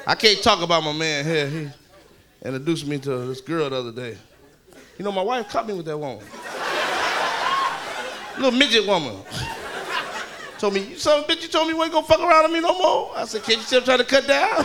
I can't talk about my man here. He introduced me to this girl the other day. You know, my wife caught me with that woman. Little midget woman. Told me, you son of a bitch, you told me you ain't gonna fuck around with me no more. I said, can't you still try to cut down?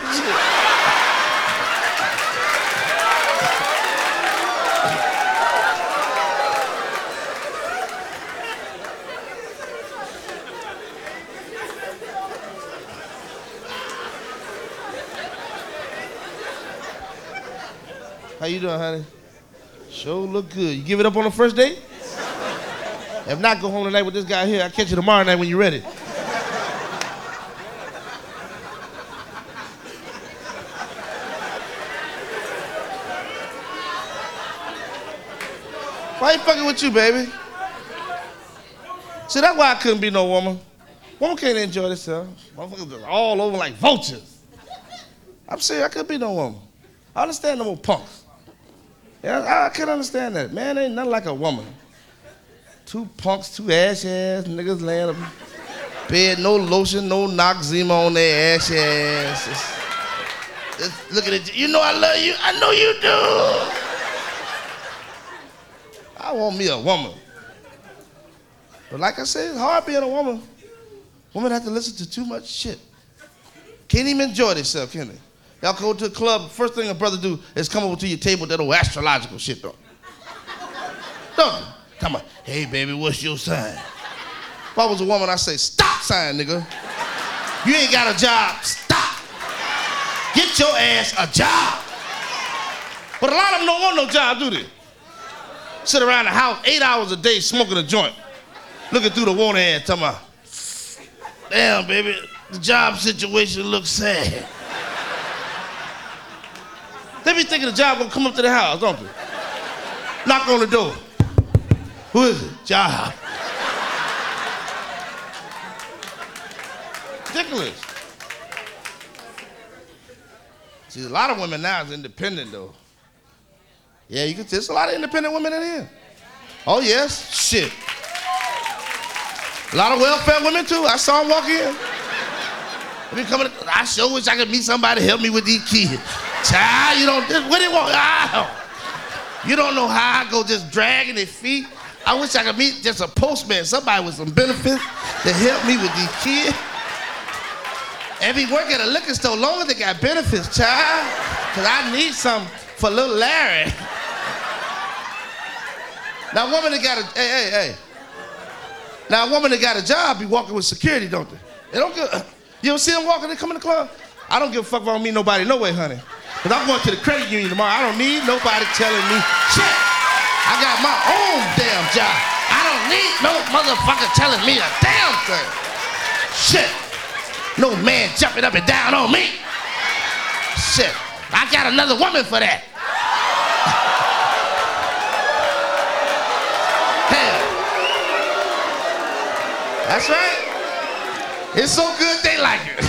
How you doing, honey? Sure look good. You give it up on the first date? If not, go home tonight with this guy here. I'll catch you tomorrow night when you're ready. Why he fucking with you, baby? See, that's why I couldn't be no woman. Woman can't enjoy themselves. Motherfuckers just all over like vultures. I'm serious, I couldn't be no woman. I understand them old punks. Yeah, I can understand that. Man, ain't nothing like a woman. Two punks, two ass niggas laying up in bed, no lotion, no Noxzema on their ass. Just looking at you. You know I love you. I know you do. I want me a woman. But like I said, it's hard being a woman. Women have to listen to too much shit. Can't even enjoy themselves, can they? Y'all go to a club, first thing a brother do is come over to your table, that old astrological shit, don't you? Come on, hey baby, what's your sign? If I was a woman, I'd say, stop sign, nigga. You ain't got a job, stop. Get your ass a job. But a lot of them don't want no job, do they? Sit around the house 8 hours a day smoking a joint, looking through the water ad, talking about, damn, baby, the job situation looks sad. They be thinking the job gonna come up to the house, don't they? Knock on the door. Who is it? Job. Ridiculous. See, a lot of women now is independent though. Yeah, you can. There's a lot of independent women in here. Oh yes, shit. A lot of welfare women too. I saw them walk in. I sure wish I could meet somebody to help me with these kids. Child, you don't, where they walk out? You don't know how I go just dragging their feet. I wish I could meet just a postman, somebody with some benefits to help me with these kids. And we work at a liquor store long as they got benefits, child. Cause I need some for little Larry. Now a woman that got a, hey. Now a woman that got a job be walking with security, don't they? They don't get, you ever see them walking, they come in the club? I don't give a fuck if I don't meet nobody, no way, honey. Because I'm going to the credit union tomorrow. I don't need nobody telling me shit. I got my own damn job. I don't need no motherfucker telling me a damn thing. Shit. No man jumping up and down on me. Shit. I got another woman for that. Hell. That's right. It's so good they like it.